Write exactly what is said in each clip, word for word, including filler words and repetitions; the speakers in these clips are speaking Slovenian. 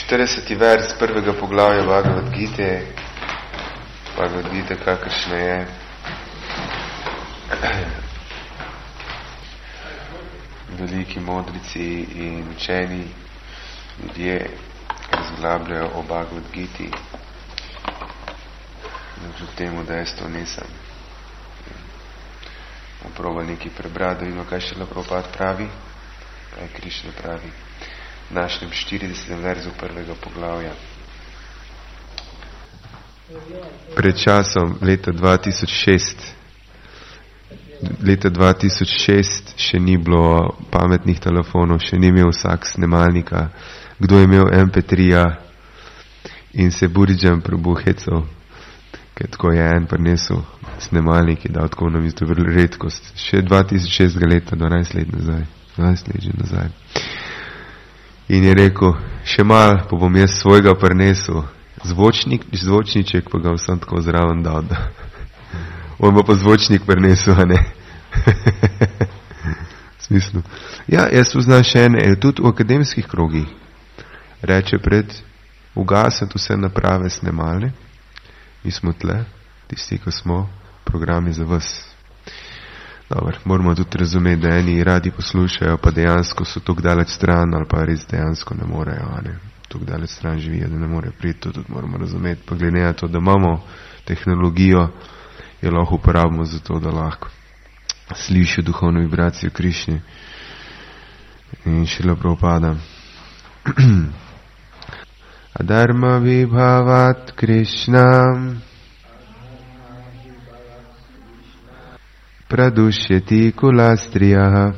štirideseti vers prvega poglavja Bhagavad Gite, Bhagavad Gita, kakršna je. Veliki modrici in učeni ljudje razglabljajo o Bhagavad Giti. Kljub temu dejstvo nisem. Bom probal nekaj prebrati, da vidimo, kaj še Prabhupada pravi, kaj Krišna pravi v našem štiridesetem verzu prvega poglavja. Pred časom, leta dva tisoč šest, leta dva tisoč šest še ni bilo pametnih telefonov, še ni imel vsak snemalnika. Kdo je imel em pe tri-ja in se Buridžam prebuhecel, ker tako je en prinesel snemalnik in dal tako nam je to redkost. Še dva tisoč šest leta, dvanajst let nazaj, dvanajst let že nazaj. In je rekel, še mal, pa bom jaz svojega prinesel, zvočnik, zvočniček pa ga vsem tako zraven dal, da on bo pa zvočnik prinesel, a ne? V smislu. Ja, jaz poznam še ene, tudi v akademskih krogih. Reče pred ugasati vse naprave snemalne. Mi smo tle, tisti, ko smo, programi za vas. Dobar, moramo tudi razumeti, da eni radi poslušajo, pa dejansko so tuk daleč stran, ali pa res dejansko ne morejo, a ne? Tuk daleč stran živijo, da ne morejo priti, to tudi moramo razumeti. Pa glede na to, da imamo tehnologijo, jo lahko uporabimo za to, da lahko slišijo duhovno vibracijo Krišne in šele Prabhupada. Adharma vibhavat Krishnam pradushyati kulastriyaha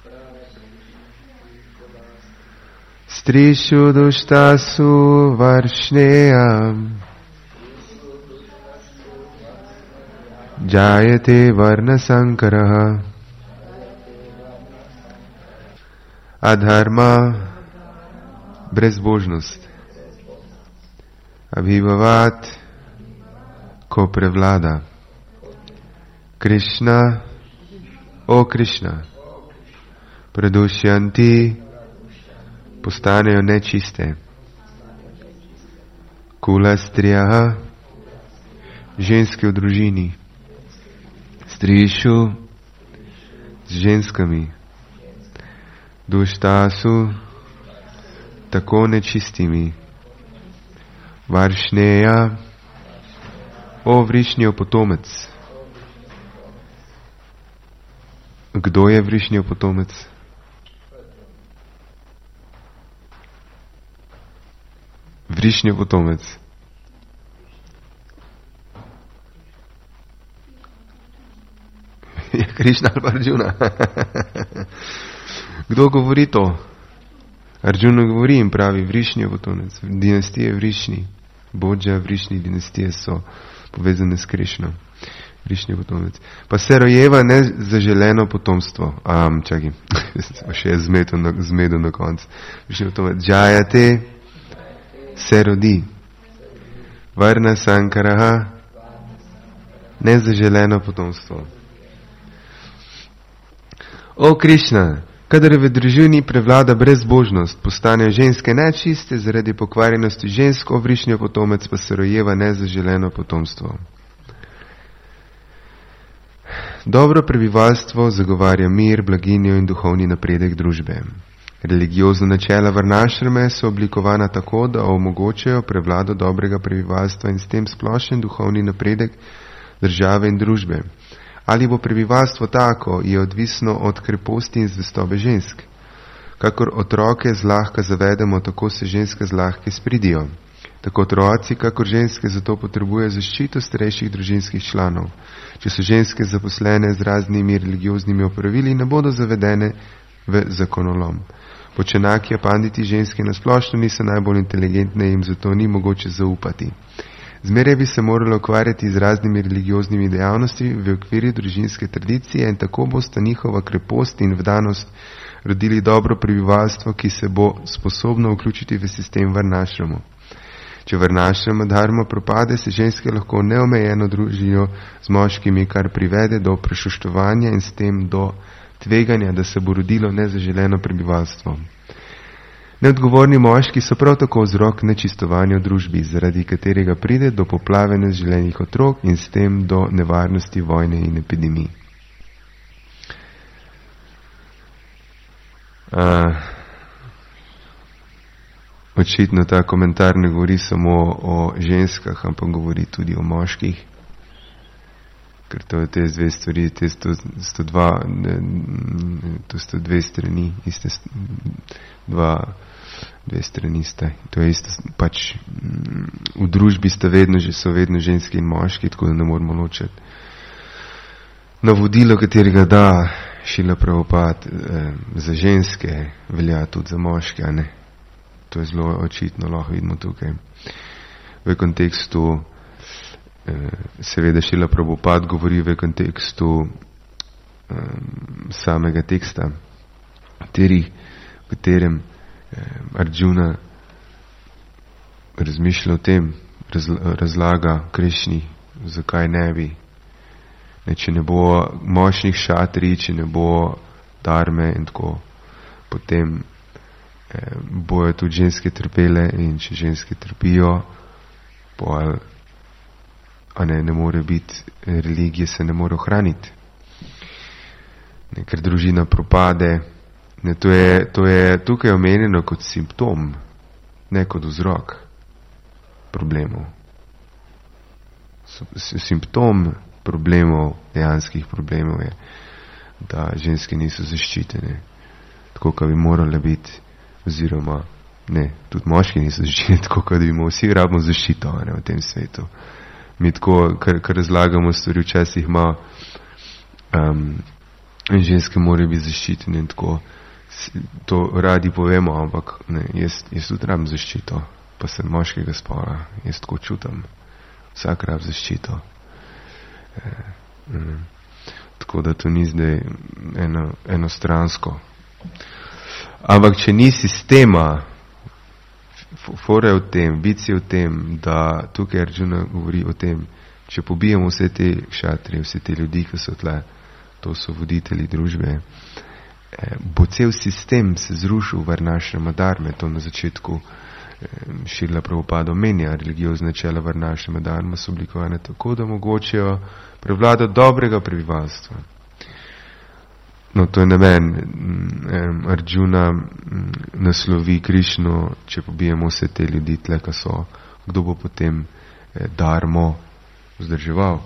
strishu dushtasu varšneyam jayate varna sankaraha. Adharma, brezbožnost. Abhibavat, ko prevlada. Krišna, o Krišna. Pradušyanti, postanejo nečiste. Kulastriyaha, ženske v družini. Strišu, z ženskami. Duštasu, tako nečistimi. Varšneja, o Vrišnjev potomec. Kdo je Vrišnjev potomec? Vrišnjev potomec. Je Krišna ali pa Arjuna? Kdo govori to? Arjuna govori in pravi Vrišnjev potomec. Dinastije Vrišni, Bodža Vrišni dinastije so povezane s Krišno. Vrišnjev potomec. Pa se rojeva nezaželeno potomstvo. Um, čakaj, še je zmedo na, zmedo na koncu. Vrišnjev potomec. Džajate se rodi. Varna sankaraha, nezaželeno potomstvo. O Krišna, kadar v družini prevlada brezbožnost, postanejo ženske nečiste, zaradi pokvarjenosti žensk, o Vrišnjev potomec pa se rojeva nezaželeno potomstvo. Dobro prebivalstvo zagovarja mir, blaginjo in duhovni napredek družbe. Religiozna načela varnašrme so oblikovana tako, da omogočajo prevlado dobrega prebivalstva in s tem splošen duhovni napredek države in družbe. Ali bo prebivalstvo tako, je odvisno od kreposti in zvestobe žensk. Kakor otroke zlahka zavedemo, tako se ženske zlahke spridijo. Tako otroci, kakor ženske, zato potrebuje zaščito starejših družinskih članov. Če so ženske zaposlene z raznimi religioznimi opravili, ne bodo zavedene v zakonolom. Počenaki panditi ženske nasplošno niso najbolj inteligentne in jim zato ni mogoče zaupati. Zmeraj bi se moralo ukvarjati z raznimi religioznimi dejavnosti v okviru družinske tradicije in tako bosta njihova krepost in vdanost rodili dobro prebivalstvo, ki se bo sposobno vključiti v sistem varnašramu. Če varnašrama dharma propade, se ženske lahko neomejeno družijo z moškimi, kar privede do prešuštovanja in s tem do tveganja, da se bo rodilo nezaželeno prebivalstvo. Neodgovorni moški so prav tako vzrok nečistovanja v družbi, zaradi katerega pride do poplave neželenih otrok in s tem do nevarnosti vojne in epidemij. Uh, očitno ta komentar ne govori samo o ženskah, ampak govori tudi o moških, ker to je te dve stvari, te sto, sto dva, ne, to sto dve strani, iste dva, dve strani sta. To je isto, pač v družbi sta vedno, že so vedno ženski in moški, tako da ne moramo ločiti. Navodilo, katerega da Šrila Prabhupada eh, za ženske, velja tudi za moške, a ne? To je zelo očitno, lahko vidimo tukaj. V kontekstu, eh, seveda Šrila Prabhupada govori v kontekstu eh, samega teksta, v katerem eh, Arjuna razmišlja o tem, razla, razlaga Krišni, zakaj ne bi. Ne, če ne bo močnih šatri, če ne bo darme in tako, potem eh, bojo tudi ženske trpele in če ženske trpijo, pol, a ne, ne more biti, religije se ne more ohraniti. Ne, ker družina propade. Ne, to, je, to je tukaj omenjeno kot simptom, ne kot vzrok problemov. Simptom problemov, dejanskih problemov je, da ženske niso zaščitene, tako kot bi morale biti, oziroma ne, tudi moški niso zaščiteni, tako kot bi morali, vsi rabimo zaščito, ne, v tem svetu. Mi tako, kar, kar razlagamo stvari, včasih ima um, ženske morajo biti zaščitene in tako, to radi povemo, ampak ne, jaz, jaz tudi rabim zaščito, pa sem moškega spola, jaz tako čutam, vsak rab zaščito. E, mm, tako da to ni zdaj eno, enostransko. Ampak če ni sistema, fora je v tem, bici je v tem, da tukaj Arjuna govori o tem, če pobijemo vse te šatri, vse te ljudi, ki so tle, to so voditelji družbe, e, bo cel sistem se zrušil varnašrama dharme, to na začetku Šrila Prabhupada omenja, religiozne načela varnašrama dharma so oblikovane tako, da omogočajo prevlado dobrega prebivalstva. No, to je namen. Arjuna naslovi Krišno, če pobijemo vse te ljudi tle, ka so, kdo bo potem dharmo vzdrževal.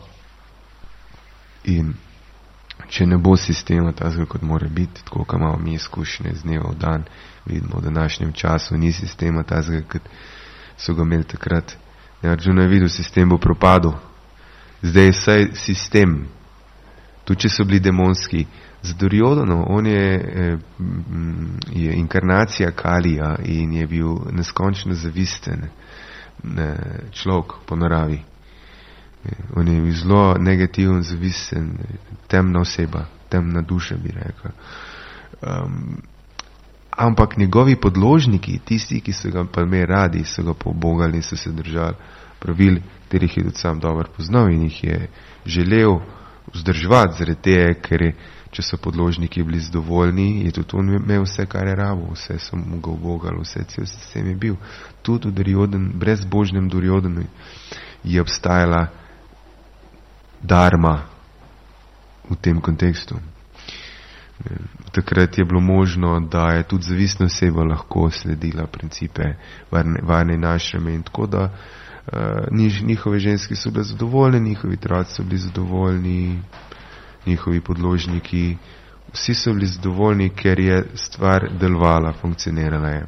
In če ne bo sistema tazga, kot mora biti, tako kot imamo mi izkušnje z dneva v dan, vidimo v današnjem času, ni sistema tazga, kot so ga imeli takrat. Arjuna je videl, sistem bo propadel. Zdaj je vsaj sistem, tudi če so bili demonski. Z Duryodanom, on je, je inkarnacija Kalija in je bil neskončno zavisten človek po naravi. On je bil zelo negativen, zavisten, temna oseba, temna duša, bi rekel. Um, ampak njegovi podložniki, tisti, ki so ga pa imeli radi, so ga pobogali in so se držali pravil, katerih je tudi sam dobro poznal in jih je želel vzdrževati, zaradi tega, ker je, če so podložniki bili zadovoljni, je tudi on imel vse, kar je rabo, vse so mu ga ubogali, vse cel sistem je bil. Tudi v Duryodan, brezbožnem Duryodanu je obstajala dharma v tem kontekstu. Takrat je bilo možno, da je tudi zavisna oseba lahko sledila principe varne, varne našrame in tako, da uh, njihove ženske so bile zadovoljne, njihovi otroci so bili zadovoljni, njihovi podložniki, vsi so bili zadovoljni, ker je stvar delovala, funkcionirala je.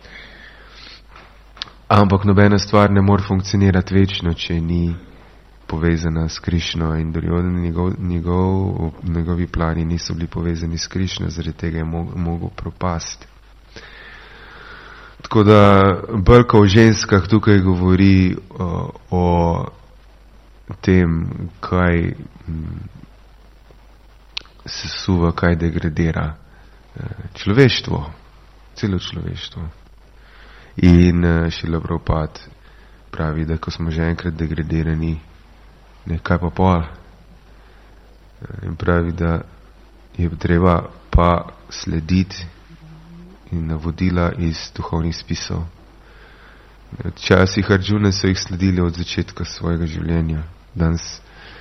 Ampak nobena stvar ne more funkcionirati večno, če ni povezana s Krišno in Duryodan, njegov, njegov, njegovi plani niso bili povezani s Krišno, zaradi tega je mogel propasti. Tako da Brka o ženskah tukaj govori o, o tem, kaj se suva, kaj degradira človeštvo, celo človeštvo. In Šrila Prabhupada pravi, da ko smo že enkrat degradirani, ne, kaj pa pol? In pravi, da je treba pa slediti in navodila iz duhovnih spisov. Včasih Arjune so jih sledili od začetka svojega življenja. Danes,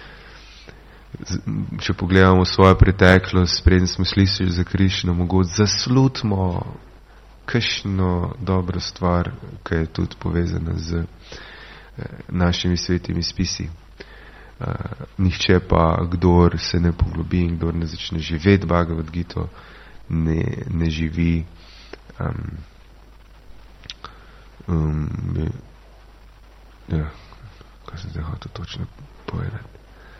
če pogledamo svojo preteklost, preden smo slišali za Krišno, mogoče zaslutimo kakšno dobro stvar, ki je tudi povezana z našimi svetimi spisi. Uh, nihče pa, kdor se ne poglobi in kdor ne začne živeti Bhagavad Gito, ne, ne živi um, um, ja, kaj sem zdaj hotel točno povedati?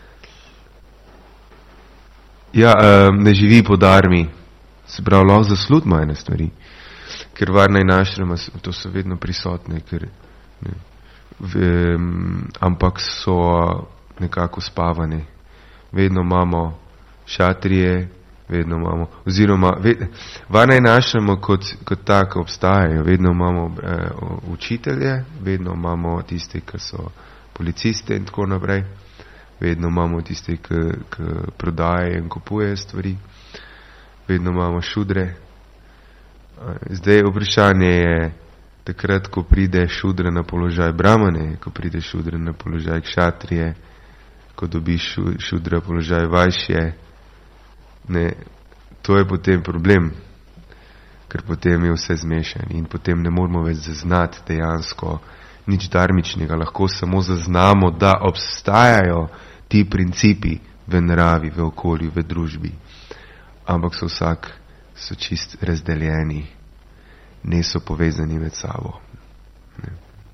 Ja, um, ne živi po dharmi, se pravi, lahko zaslutimo ene stvari, ker varna in ašrama, to so vedno prisotne, ker, ne, v, um, ampak so nekako spavani. Vedno imamo šatrije, vedno imamo, oziroma, ved, varna in ašrama kot, kot tako obstajajo, vedno imamo eh, učitelje, vedno imamo tiste, ki so policiste in tako naprej, vedno imamo tiste, ki, ki prodajajo in kupujejo stvari, vedno imamo šudre. Zdaj vprašanje je, takrat, ko pride šudra na položaj brahmane, ko pride šudra na položaj kšatrije, ko dobiš šudra položaj vajšje, ne, to je potem problem, ker potem je vse zmešan in potem ne moramo več zaznati dejansko nič dharmičnega, lahko samo zaznamo, da obstajajo ti principi v naravi, v okolju, v družbi, ampak so vsak, so čist razdeljeni, ne so povezani med sabo. Ne.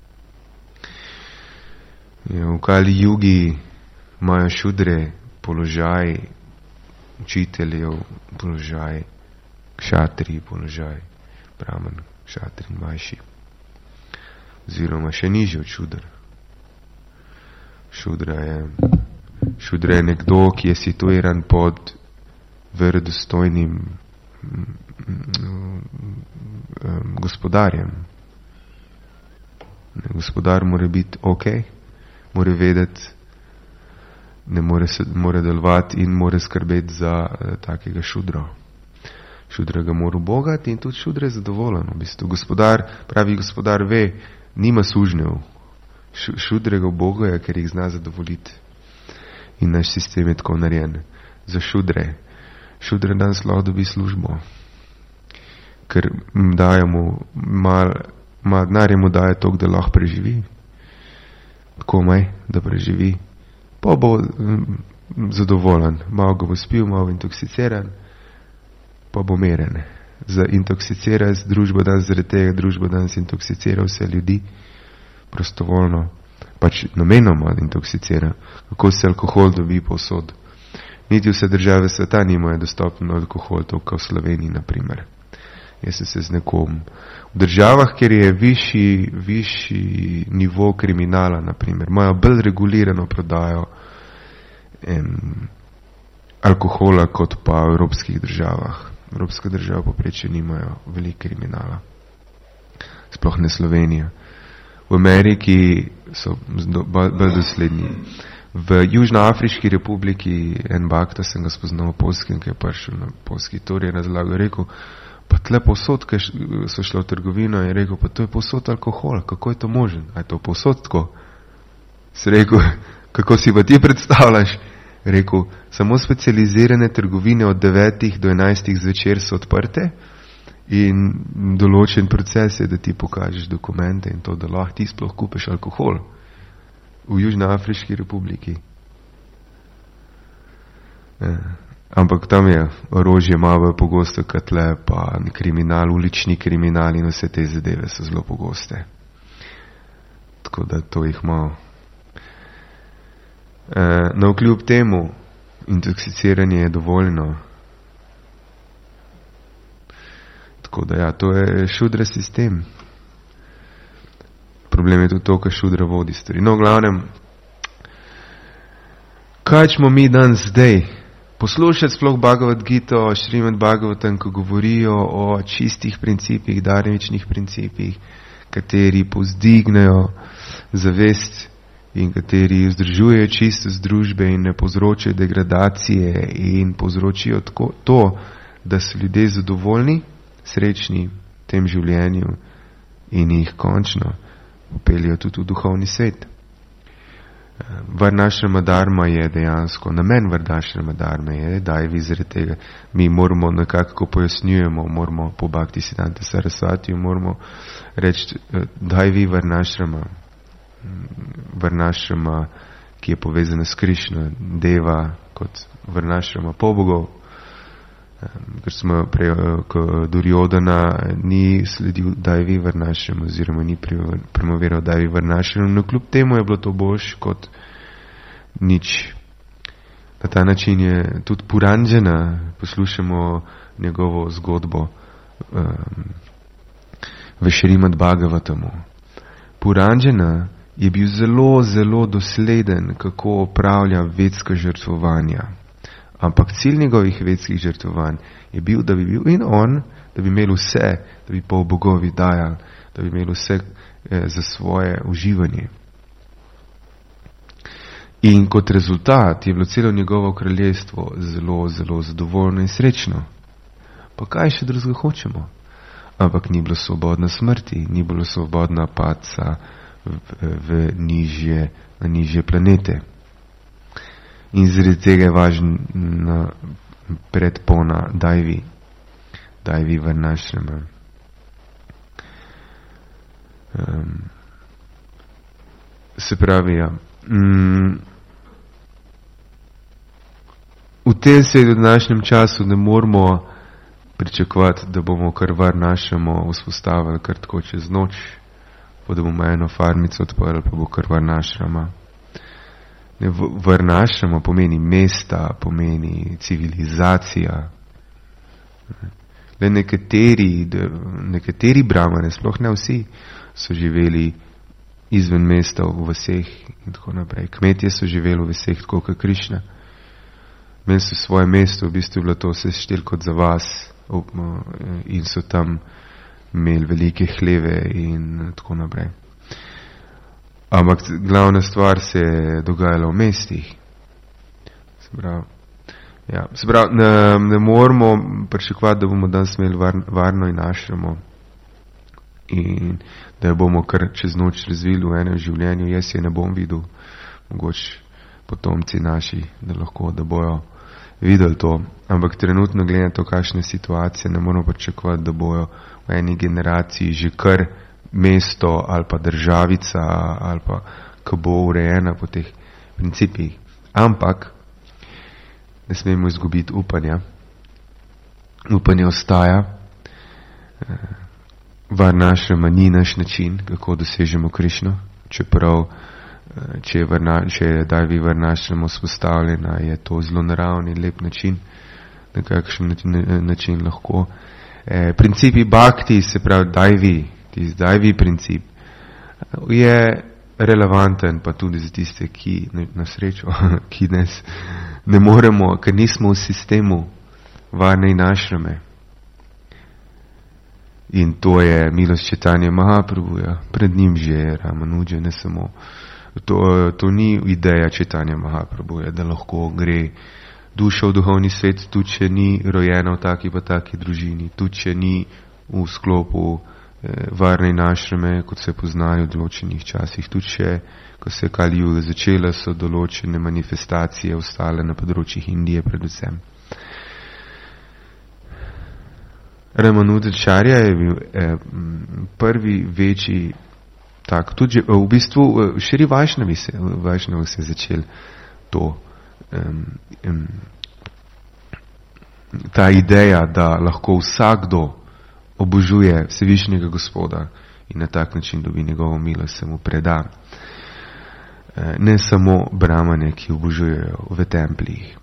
Ja, v Kali Jugi imajo šudre položaj učiteljev, položaj kšatri, položaj brahman, kšatri in vajši. Oziroma še nižje od šudr. Šudra je, šudra je nekdo, ki je situiran pod verodostojnim gospodarjem. Gospodar mora biti ok, mora vedeti, ne more, se, more delovati in more skrbeti za uh, takega šudra. Šudra ga mora bogati in tudi šudra je zadovoljen. V bistvu gospodar, pravi gospodar ve, nima sužnjev. Šudra ga bogaja, ker jih zna zadovoljiti. In naš sistem je tako narejen. Za šudre. Šudre danes lahko dobi službo. Ker daje mu, mal, mal denarja mu daje toliko, da lahko preživi. Tako maj, da preživi. Pa bo zadovoljen. Malo ga bo spil, malo intoksiciran, pa bo meren. Za intoksicira družba danes, zaradi tega družba danes intoksicira vse ljudi prostovoljno, pač namenoma intoksicira. Kako se alkohol dobi povsod. Niti vse države sveta nimajo dostopno alkohol, to kot v Sloveniji, na primer. Jaz sem se z nekom v državah, kjer je višji, višji nivo kriminala, na primer, imajo bolj regulirano prodajo em, alkohola kot pa v evropskih državah. Evropske države poprečje nimajo veliko kriminala. Sploh ne Slovenija. V Ameriki so bolj dosledni. V Južnoafriški republiki en bakta sem ga spoznal v Polskem, ki je prišel na polski tor, je razlagal, rekel, pa tle povsod, ki so šli v trgovino, je rekel, pa to je povsod alkohol, kako je to možen? A je to povsod tako? Se rekel, kako si pa ti predstavljaš? Rekel, samo specializirane trgovine od devetih do enajstih zvečer so odprte in določen proces je, da ti pokažeš dokumente in to, da lahko ti sploh kupiš alkohol v Južnoafriški republiki. Eh, ampak tam je orožje malo pogosto katle, pa kriminal, ulični kriminal in vse te zadeve so zelo pogoste. Tako da to jih malo. Uh, no, kljub temu, intoksiciranje je dovoljno. Tako da ja, to je šudra sistem. Problem je tudi to, kaj šudra vodi stvari. No, v glavnem, kaj ćemo mi danes zdaj? Poslušati sploh Bhagavad Gito, Šrimad Bhagavatam, ko govorijo o čistih principih, dharmičnih principih, kateri povzdignejo zavest in kateri vzdržujejo čistost družbe in ne povzročajo degradacije in povzročijo tako, to, da so ljudje zadovoljni, srečni tem življenju in jih končno upeljajo tudi v duhovni svet. Varnašrama dharma je dejansko, namen Varnašrama dharma je, da je zaradi tega, mi moramo nekako, ko pojasnjujemo, moramo po Bhakti Siddhanta Sarasvatiju, moramo reči, daj vi Varnašrama, Varnašrama, ki je povezana s Krišno, Deva, kot Varnašrama pobogov, ker smo prej, ko Duryodhana ni sledil daj vi Varnašrama, oziroma ni promoviral daj vi Varnašrama, no kljub temu je bilo to boljš kot nič. Na ta način je tudi Puranjana, poslušamo njegovo zgodbo um, v Šrimad Bhagavatamu. Puranjana je bil zelo, zelo dosleden, kako opravlja vedska žrtvovanja. Ampak cilj njegovih vedskih žrtvovanj je bil, da bi bil in on, da bi imeli vse, da bi pol bogovi dajali, da bi imeli vse eh, za svoje uživanje. In kot rezultat je bilo celo njegovo kraljestvo zelo, zelo zadovoljno in srečno. Pa kaj še drugega hočemo? Ampak ni bilo svobodna smrti, ni bilo svobodna padca v, v nižje, na nižje planete. In zaradi tega je važna predpona dajvi, dajvi Varnašrama. Um, se pravi, ja. Um, v tem svetu, v današnjem času ne moramo pričakovati, da bomo kar Varnašramo vzpostavili kar tako čez noč, pa da bomo eno farmico odprli, pa bo kar Varnašrama. Varnašrama pomeni mesta, pomeni civilizacija. Le nekateri, nekateri brahmane, sploh ne vsi, so živeli izven mesta v vaseh in tako naprej. Kmetje so živeli v vaseh tako kot Krišna. Imeli so svoje mesto, v bistvu je bilo to vse štel kot za vas in so tam imeli velike hleve in tako naprej. Ampak glavna stvar se je dogajala v mestih. Se pravi, ja, se pravi ne, ne moramo pričakovati, da bomo danes imeli var, varno in ašramo in da jo bomo kar čez noč razvili v enem življenju. Jaz je ne bom videl, mogoče potomci naši, da lahko, da bojo videli to. Ampak trenutno glede na to, kakšne situacije, ne moramo pričakovati, da bojo v eni generaciji že kar mesto ali pa državica ali pa ko bo urejena po teh principih. Ampak ne smemo izgubiti upanja. Upanje ostaja. Varnašrama ni naš način, kako dosežemo Krišno, čeprav če je, varna, če je dajvi Varnašrama vzpostavljena, je to zelo naravni, lep način, na kakšen način lahko. E, principi bhakti, se pravi dajvi, tisti dajvi princip, je relevanten pa tudi za tiste, ki na srečo, ki nes ne moremo, ker nismo v sistemu varne in ašrame. In to je milost Chaitanya Mahaprabhuja, pred njim že je Ramanuja, ne samo. To, to ni ideja Chaitanya Mahaprabhuja, da lahko gre duša v duhovni svet, tudi če ni rojena v taki pa taki družini, tudi če ni v sklopu eh, varne in ašrame, kot se poznajo v določenih časih, tudi če, ko se je Kali Juga začela, so določene manifestacije ostale na področjih Indije predvsem. Ramanujačarja je bil eh, prvi večji tak, tudi v bistvu Šri Vajšnavi se, Vajšnavi se je začel to, um, um, ta ideja, da lahko vsakdo obožuje Vsevišnjega Gospoda in na tak način dobi njegovo milost, se mu preda. E, ne samo brahmane, ki obožujejo v templjih.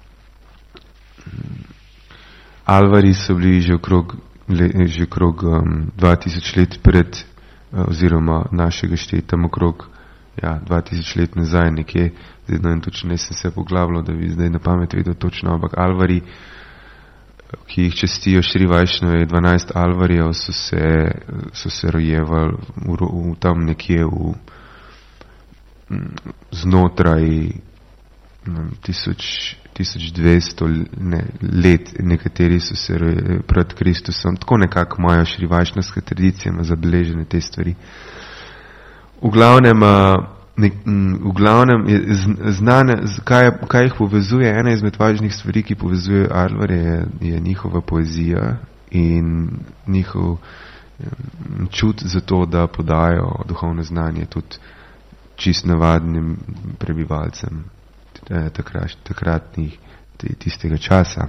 Alvari so bili že okrog, le, že okrog um, dva tisoč let pred oziroma našega štetam okrog ja, dva tisoč let nazaj nekje, zdaj no in točno ne sem se poglavljal, da bi zdaj na pamet vedel točno, ampak Alvari, ki jih čestijo Šri Vajšnave, dvanajst Alvarijev so se, so se rojevali v, v, tam nekje v, znotraj tisoč, tisoč dvesto ne, let, nekateri so se pred Kristusom, tako nekako imajo šrivašnostke tradicije, ima zabeležene te stvari. V glavnem, ne, v glavnem je znane, kaj, kaj jih povezuje, ena izmed važnih stvari, ki povezuje Alvarje, je, je njihova poezija in njihov čut za to, da podajo duhovno znanje tudi čist navadnim prebivalcem takrat, takratnih tistega časa.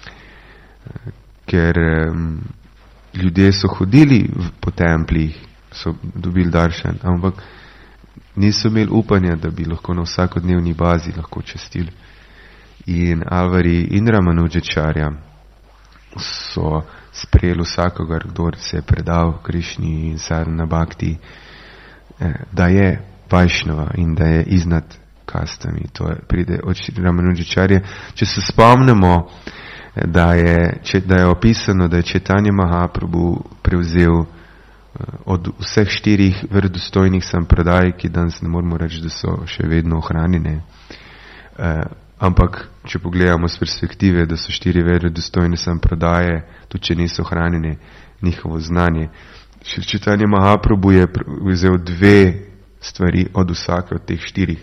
Ker um, ljudje so hodili v, po templih, so dobili daršan, ampak niso imeli upanja, da bi lahko na vsakodnevni bazi lahko častili. In Alvari in Ramanujačarja so sprejeli vsakogar, kdo se je predal Krišni in sadhana bhakti, da je Vajšnava in da je iznad kastami. To je, pride od Ramanujačarja. Če se spomnimo, da je, če, da je opisano, da je Chaitanya Mahaprabhu prevzel od vseh štirih verodostojnih sampradaj, ki danes ne moramo reči, da so še vedno ohranjene. Eh, ampak, če pogledamo z perspektive, da so štiri verodostojne sampradaje, tudi če niso ohranjene, njihovo znanje. Chaitanya Mahaprabhu je vzel dve stvari od vsake od teh štirih.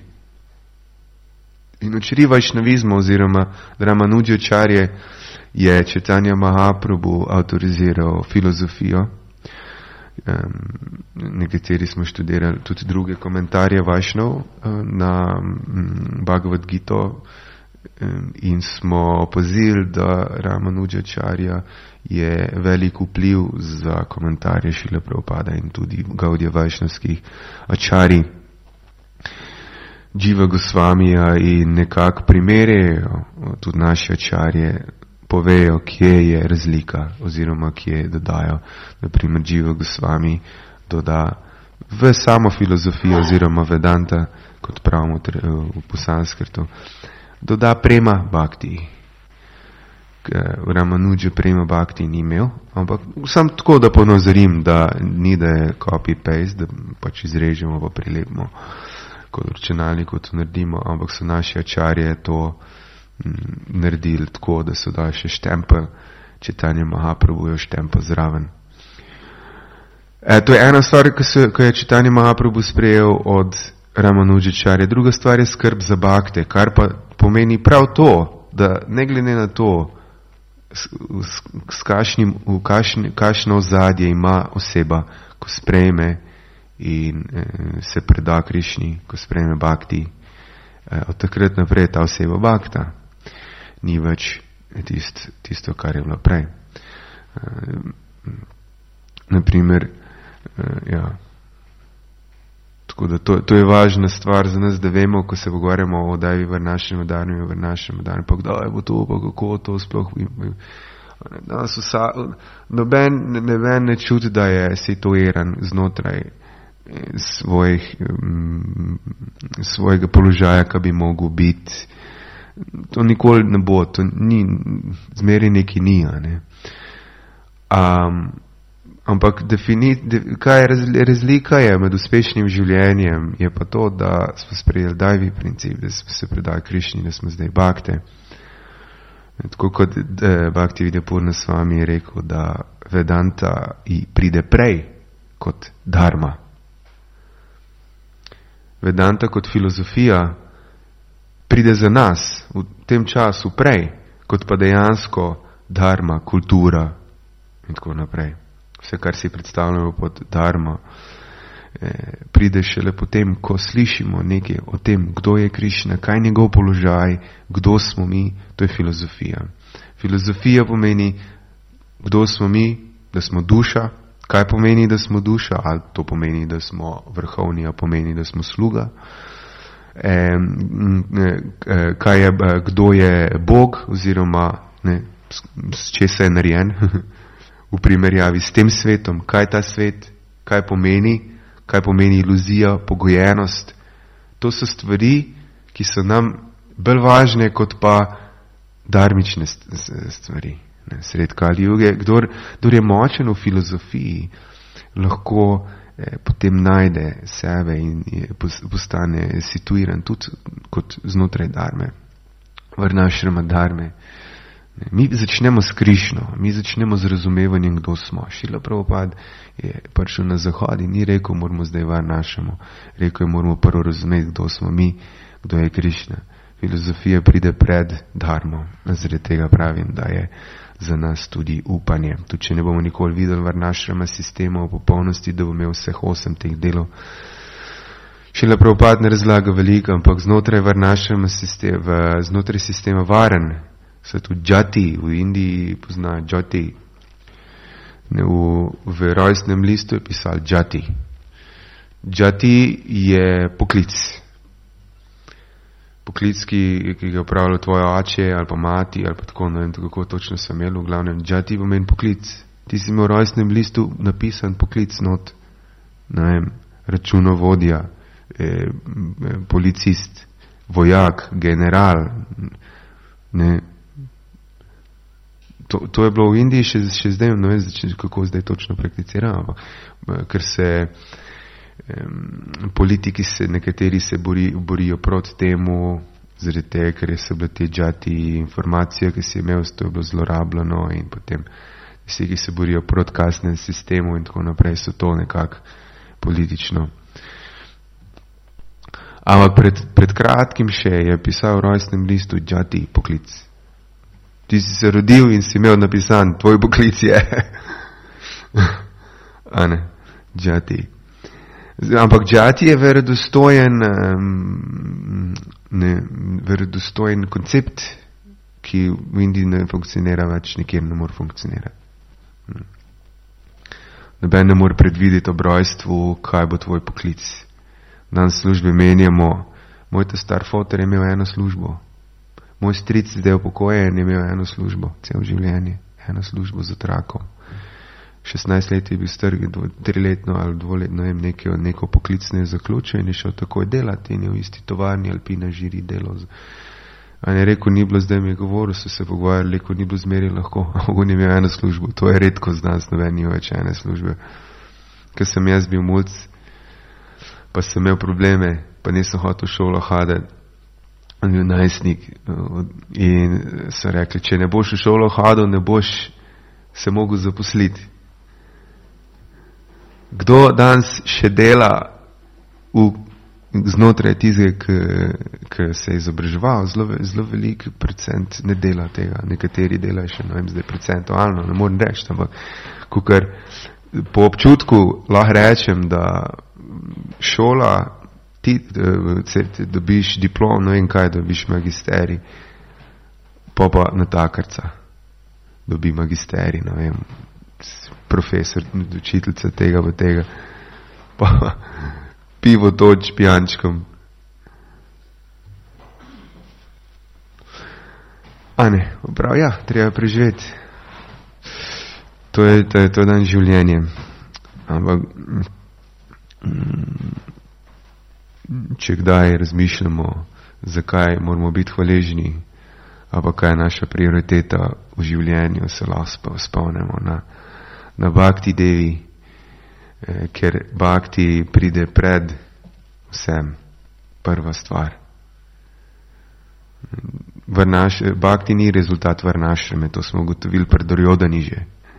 In učri vajšnavizma oziroma Ramanujačarje je Chaitanya Mahaprabhu avtoriziral filozofijo. Um, nekateri smo študirali tudi druge komentarje Vajšnov um, na um, Bhagavad Gito um, in smo opazili, da Ramanujačarja je velik vpliv za komentarje Šrila Prabhupada in tudi Gaudija Vajšnavskih ačari Dživa Gosvamija in nekako primerjajo tudi naše ačarje, povejo, kje je razlika oziroma kje dodajo. Naprimer, Dživa Gosvami doda v samo filozofijo oziroma Vedanta, kot pravimo v sanskrtu, doda prema bhakti. Ramanuja prema bhakti ni imel, ampak sam tako, da ponazorim, da ni, da je copy-paste, da pač izrežemo pa prilepimo kot računalniku to naredimo, ampak so naši ačarje to naredili tako, da so dali še štempel, Chaitanya Mahaprabhu je štempel zraven. E, to je ena stvar, ko, se, ko je Chaitanya Mahaprabhu sprejel od Ramanujačarja. Druga stvar je skrb za bhakte, kar pa pomeni prav to, da ne glede na to, s, s, s kašnim, v kašni, kašno ozadje ima oseba, ko sprejme in eh, se preda Krišni, ko sprejme bhakti, eh, od takrat naprej ta oseba bhakta. Ni več tist, tisto, kar je bilo prej. Uh, naprimer, uh, ja. Tako da to, to je važna stvar za nas, da vemo, ko se pogovarjamo o daji vrnašnem udarnju, vrnašnem udarnju, pa kdaj bo to, pa kako to sploh. Danes vsa, noben ne, ne, ne čuti, da je situiran znotraj svojih, um, svojega položaja, ki bi mogel biti. To nikoli ne bo, to ni, zmeri neki ni, ne. Um, ampak defini, de, kaj je razlika je med uspešnim življenjem, je pa to, da smo sprejeli dajvi princip, da smo se predali Krišni, da smo zdaj bhakte. Tako kot Bhakti Vidapurna Swami je rekel, da Vedanta pride prej kot dharma. Vedanta kot filozofija pride za nas v tem času prej, kot pa dejansko dharma, kultura in tako naprej. Vse, kar si predstavljamo pod dharma, eh, pride šele potem, ko slišimo nekaj o tem, kdo je Krišna, kaj je njegov položaj, kdo smo mi, to je filozofija. Filozofija pomeni, kdo smo mi, da smo duša, kaj pomeni, da smo duša, ali to pomeni, da smo vrhovni, a pomeni, da smo sluga. Eh, eh, kaj je, kdo je Bog oziroma ne, s, s česa je narejen v primerjavi s tem svetom, kaj ta svet, kaj pomeni, kaj pomeni iluzija, pogojenost. To so stvari, ki so nam bolj važne kot pa dharmične stvari. Ne, sred Kali Juge, kdor, kdor je močen v filozofiji, lahko eh, potem najde sebe in je, postane situiran tudi kot znotraj dharme, varnašrama dharme. Mi začnemo s Krišno, mi začnemo z razumevanjem, kdo smo. Šrila Prabhupada je prišel na zahod in ni rekel, moramo zdaj varnašamo. Rekel je, moramo prvo razumeti, kdo smo mi, kdo je Krišna. Filozofija pride pred dharmo. Zaradi tega pravim, da je za nas tudi upanje. Tudi če ne bomo nikoli videli varnašrama sistema v popolnosti, da bo imel vseh osem teh delov. Šrila Prabhupada ne razlaga veliko, ampak znotraj varnašrama sistema, znotraj sistema varen, so tudi džati, v Indiji pozna džati. V, v rojstnem listu je pisal džati. Džati je poklic. Poklic, ki, ki ga upravlja tvoja oče ali pa mati ali pa tako, ne vem, kako točno sem imel, v glavnem džati pomeni poklic. Ti si imel v rojstnem listu napisan poklic not, ne vem, računovodja, eh, policist, vojak, general, ne. To, to je bilo v Indiji še, še zdaj, ne vem, kako zdaj točno prakticiramo, ker se um, politiki se, nekateri se bori, borijo proti temu, zaradi tega, ker so bile te džati informacije, ki si imel, to je bilo zlorabljeno in potem vsi, ki se borijo proti kasnem sistemu in tako naprej, so to nekako politično. Ampak pred, pred kratkim še je pisal v rojstnem listu džati poklic. Ti si se rodil in si imel napisan, tvoj poklic je. A ne, džati. Ampak džati je verodostojen, um, ne, verodostojen koncept, ki v Indiji ne funkcionira več, nikjer ne more funkcionirati. Hmm. Noben ne more predvideti ob rojstvu, kaj bo tvoj poklic. Dan službe menjamo. Moj ta star foter je imel eno službo. Moj stric zdaj upokojen je imel eno službo, cel življenje, eno službo z otrokom. šestnajst let je bil star, triletno ali dvoletno, ne vem, neko, neko poklicno je zaključil in je šel takoj delati in je v isti tovarni Alpina žiri delal. On je rekel, ni bilo, zdaj mi je govoril, so se pogovarjali, rekel, ni bilo zmeri lahko, on je imel eno službo, to je redko z nas, noben ni več ene službe. Ker sem jaz bil mulc, pa sem imel probleme, pa nisem hotel v šolo hoditi. On je bil najstnik in so rekli, če ne boš v šolo hodil, ne boš se mogel zaposliti. Kdo danes še dela v, znotraj tistega, ki se je izobraževal, zelo, zelo velik procent ne dela tega. Nekateri delajo še, ne vem, zdaj procentualno, ne morem reči, ampak kukar po občutku lahko rečem, da šola ti dobiš diplom, ne vem kaj, dobiš magisterij, pa pa natakarca dobi magisterij, ne vem, profesor, učiteljica tega pa tega, pa pivo toč pijančkom. A ne, prav, ja, treba preživeti. To je, to je to dan življenje. Ampak če kdaj razmišljamo, zakaj moramo biti hvaležni, ali kaj je naša prioriteta v življenju, se lahko spomnimo na, na Bhakti Devi, eh, ker Bhakti pride pred vsem, prva stvar. Varnaš, Bhakti ni rezultat varnašrame, to smo ugotovili pred Duryodhani že.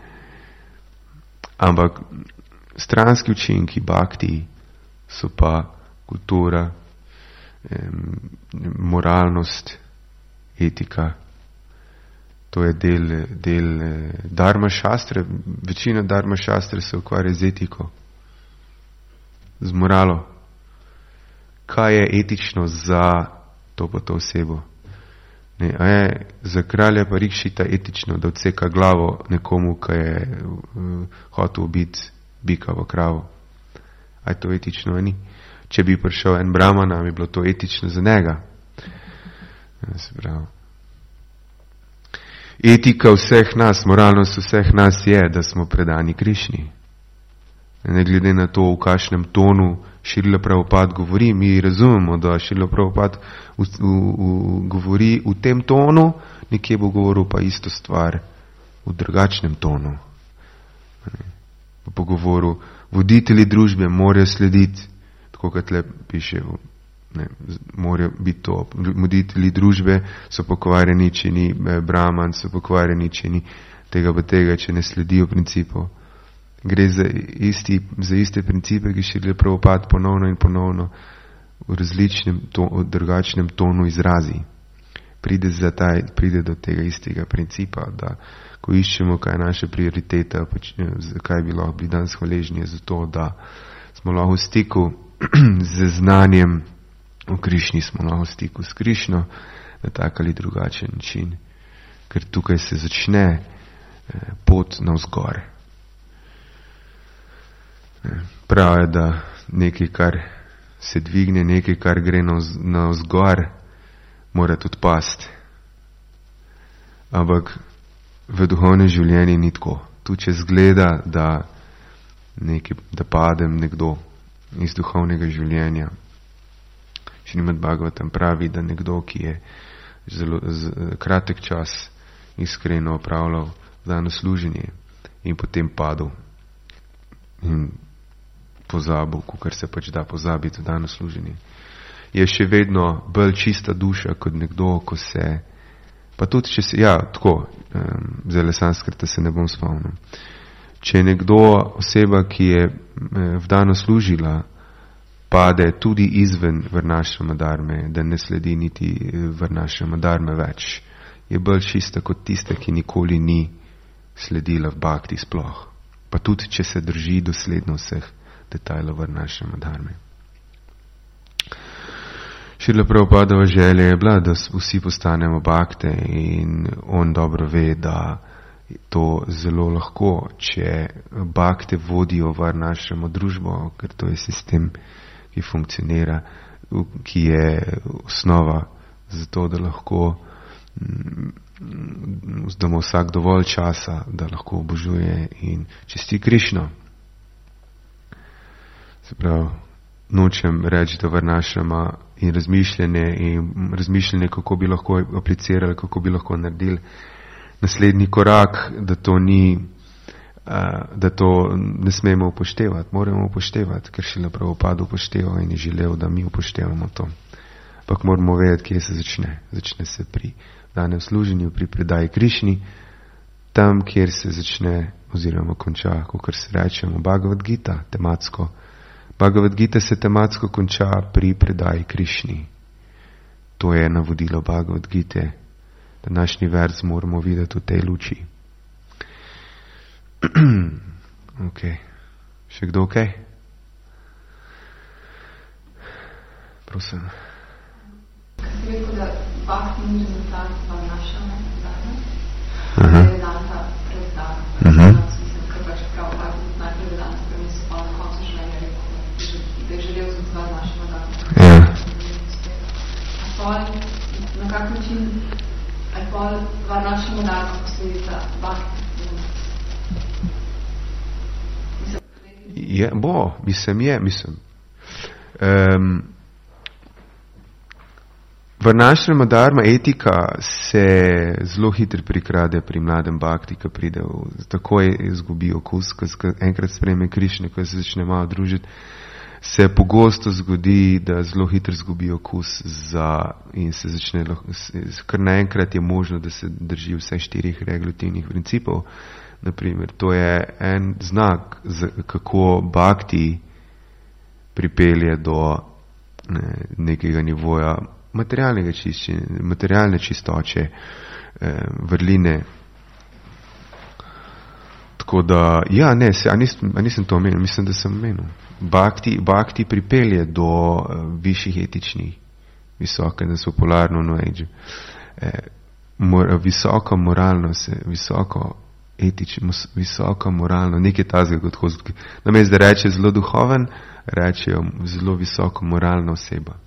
Ampak stranski učinki Bhakti so pa kultura, moralnost, etika. To je del, del dharma šastre. Večina dharma šastre se ukvarja z etiko, z moralo. Kaj je etično za to pa to osebo? Ne, a je za kralja Parikšita etično, da odseka glavo nekomu, ki je uh, hotel ubiti bika v kravo? A je to etično, a ni? Če bi prišel en brahman, bi bilo to etično za njega. Se pravi. Etika vseh nas, moralnost vseh nas je, da smo predani Krišni. Ne glede na to, v kakšnem tonu Šrila Prabhupada govori, mi razumemo, da Šrila Prabhupada v, v, v, govori v tem tonu, nekje bo govoril pa isto stvar v drugačnem tonu. Po govoru voditelji družbe morajo slediti, tako kot tle piše, ne, morajo biti to. Voditelji družbe so pokvarjeni, če ni brahman, so pokvarjeni, če ni tega pa tega, če ne sledijo principov. Gre za, isti, za iste principe, ki Šrila Prabhupada ponovno in ponovno v različnem, to, v drugačnem tonu izrazi. Pride, za taj, pride do tega istega principa, da ko iščemo, kaj je naša prioriteta, pač, zakaj bi lahko bili danes hvaležni, je zato, da smo lahko v stiku z znanjem o Krišni, smo lahko v stiku s Krišno na tak ali drugačen način, ker tukaj se začne eh, pot navzgor. Prav je, da nekaj, kar se dvigne, nekaj, kar gre navzgor, mora tudi pasti. Ampak v duhovnem življenju ni tako. Tu če zgleda, da, nekaj, da padem nekdo iz duhovnega življenja. Šrimad Bhagavatam pravi, da nekdo, ki je zelo z, kratek čas iskreno opravljal dano služenje in potem padel in pozabil, kakor se pač da pozabiti v dano služenje, je še vedno bolj čista duša kot nekdo, ko se, pa tudi če se, ja, tako, um, zdaj sanskrta se ne bom spomnil. Če je nekdo oseba, ki je v dano služila, pade tudi izven Varnašrama dharme, da ne sledi niti Varnašrama dharme več, je bolj čista kot tista, ki nikoli ni sledila v bhakti sploh. Pa tudi, če se drži dosledno vseh detajlov Varnašrama dharme. Šrila Prabhupadova želja je bila, da vsi postanemo bhakte in on dobro ve, da to zelo lahko, če bhakte vodijo Varnašramo družbo, ker to je sistem, ki funkcionira, ki je osnova za to, da lahko da ima vsak dovolj časa, da lahko obožuje in časti Krišno. Se pravi, nočem reči, da Varnašrama in razmišljanje in razmišljanje, kako bi lahko aplicirali, kako bi lahko naredili naslednji korak, da to ni, da to ne smemo upoštevati. Moramo upoštevati, ker Šrila Prabhupada upošteva in je želel, da mi upoštevamo to. Ampak moramo vedeti, kje se začne. Začne se pri danem služenju, pri predaji Krišni, tam, kjer se začne oziroma konča, kakor se rečemo, Bhagavad Gita, tematsko. Bhagavad Gita se tematsko konča pri predaji Krišni. To je navodilo Bhagavad Gite. Današnji vers moramo videti v tej luči. Ok. Še kdo ok? Prosim. Kaj si rekel, da bhakti ni rezultat Varnašrame dharme, da je Vedanta prezdana. Mislim, ker pač prav bhakti najprej Vedanta premisli, pa na koncu življenja rekel, da je želel z Varnašrama dharme. Ja. A pol, na kak način, a je pol Varnašrama dharme posledica bhakti? Je, bo, mislim, je, mislim. Um, Varnašrama dharma etika se zelo hitro prikrade pri mladem bhakti, ki pride v, takoj izgubi okus, ko enkrat sprejme Krišne, ko se začne malo družiti, se pogosto zgodi, da zelo hitro izgubi okus za, in se začne, kar naenkrat je možno, da se drži vseh štirih regulativnih principov. Naprimer, to je en znak, kako bhakti pripelje do ne, nekega nivoja materialnega čiščenja, materialne čistoče, eh, vrline. Tako da, ja, ne, se, a, nisem, a nisem to omenil, mislim, da sem omenil. Bhakti, bhakti pripelje do uh, višjih etičnih, visoke, da so polarno no age, eh, mor, visoko moralno se, visoko etično, visoko moralno, nekaj tazga kot hozki. Namesto da reče zelo duhoven, rečejo zelo visoko moralna oseba.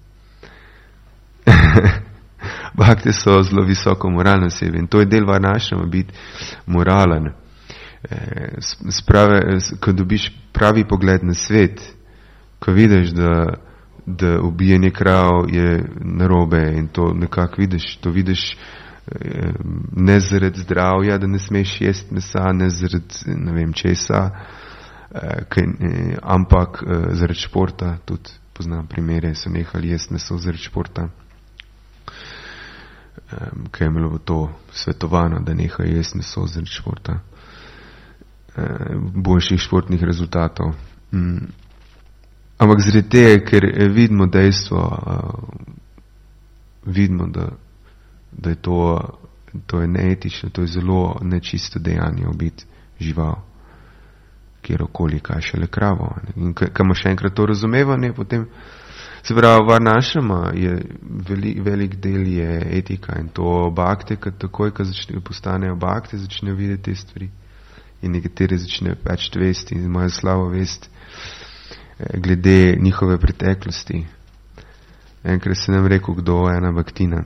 Bhakti so zelo visoko moralne osebe in to je del Varnašrama, biti moralen. Sprave, ko dobiš pravi pogled na svet, ko vidiš, da, da ubijanje krav je narobe in to nekako vidiš, to vidiš ne zaradi zdravja, da ne smeš jesti mesa, ne zaradi ne vem česa, kaj, ampak zaradi športa, tudi poznam primere, so nehali jesti meso zaradi športa, kaj je bilo to svetovano, da nehajo jesti meso zaradi športa, boljših športnih rezultatov. Ampak zaradi tega, ker vidimo dejstvo, vidimo, da, da je to, to je neetično, to je zelo nečisto dejanje ubiti žival, kjerokoli, kaj šele kravo. In kaj ima še enkrat to razumevanje, potem se pravi, varnašama je velik, velik del je etika in to bakte, kad takoj, kad začne, postanejo bakte, začnejo videti te stvari in nekateri začnejo več vesti in imajo slabo vest glede njihove preteklosti. Enkrat se nam rekel, kdo ena baktina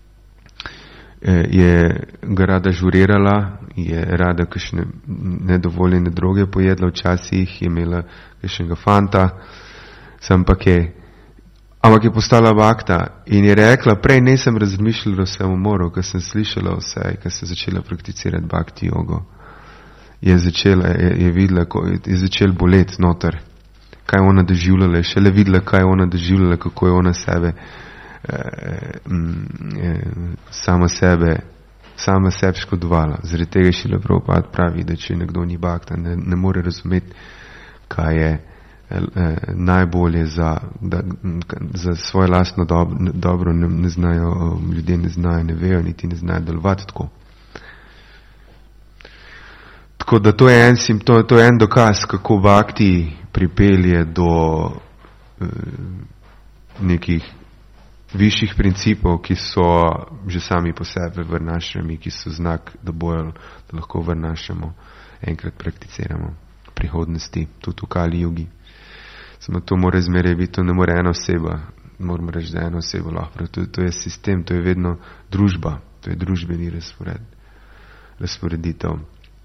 je ga rada žurirala, je rada kakšne nedovoljene droge pojedla, včasih je imela kakšnega fanta, sam pa je, ampak je postala bakta in je rekla, prej nisem razmišljala o samomoru, ko sem slišala vse, ko sem začela prakticirati bakti jogo. Je začela, je, je videla, je začel boleti noter, kaj je ona doživljala, je šele videla, kaj je ona doživljala, kako je ona sebe sama sebe sama sebe škodovala. Zaradi tega Šrila Prabhupada pravi, da če nekdo ni bakta, ne, ne more razumeti, kaj je eh, najbolje za, da, za svoje lastno dobro, dobro ne, ne znajo, ljudje ne znajo, ne vejo, niti ne znajo delovati tako. Tako da to je en simptom, to je en dokaz, kako bakti pripelje do eh, nekih višjih principov, ki so že sami po sebi vrnašami, ki so znak, da bojo, da lahko vrnašamo, enkrat prakticiramo v prihodnosti, tudi v Kali Jugi. Samo to mora zmeraj biti, to ne more ena oseba, moramo reči, da ena oseba lahko, to, to je sistem, to je vedno družba, to je družbeni razpored, razporeditev.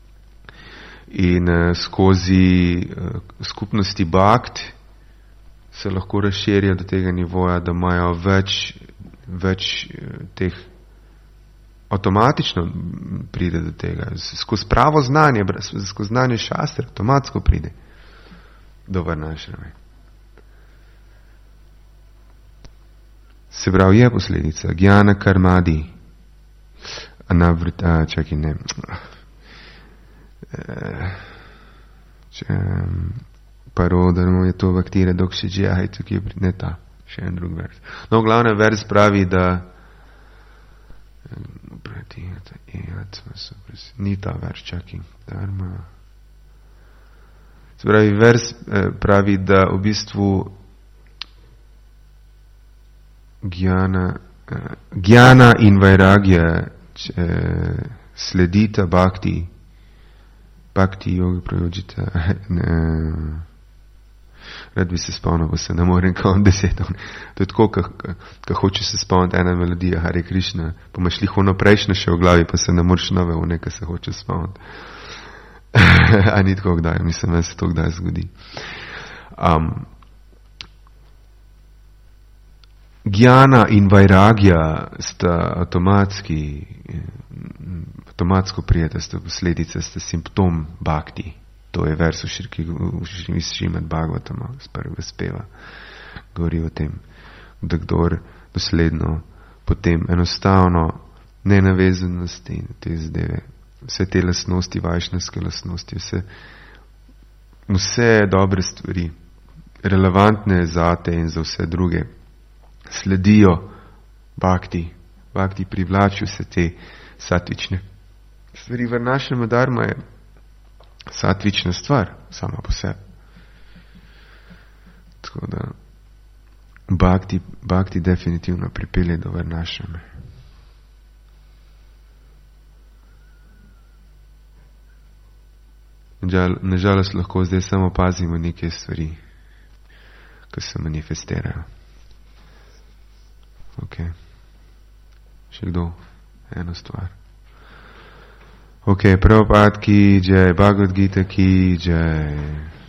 In uh, skozi uh, skupnosti bakt se lahko razširijo do tega nivoja, da imajo več, več teh, avtomatično pride do tega, skozi pravo znanje, skozi znanje šastra, avtomatsko pride do varnašrame. Se pravi, je posledica, Gjana Karmadi, a čakaj, ne, če, Parodano je to vaktire, dok še džihaj, tukaj je ne ta, še en drug vers. No, glavne vers pravi, da ni ta vers, čakaj, dharma. Se pravi, vers pravi, da v bistvu Gjana, Gjana in Vairagya sledita bhakti, bhakti yoga prayojita, ne, rad bi se spomnil, pa se ne morem kao desetov. To je tako, ko hoče se spomniti ena melodija Hare Krishna, pa imaš liho naprejšnjo še v glavi, pa se ne moreš nove v nekaj se hoče spomniti. A ni tako kdaj, mislim, da se to kdaj zgodi. Um, Gjana in Vairagya sta avtomatski, avtomatsko prijeta, sta posledica, sta simptom bhakti. To je vers v Šrimad Bhagavatama, z prvega speva, govori o tem, da kdor dosledno potem enostavno nenavezanosti in te zadeve, vse te lastnosti, vajšnjske lastnosti, vse, vse dobre stvari, relevantne zate in za vse druge, sledijo bhakti, bhakti privlačijo se te satvične stvari. Varnašrama dharma je satvična stvar, sama po sebi. Tako da bhakti, bhakti definitivno pripelje do varnašrame. Nažalost lahko zdaj samo pazimo neke stvari, ki se manifestirajo. Ok. Še kdo? Eno stvar. Ok, Prabhupada ki jai, Bhagavad Gita ki jai.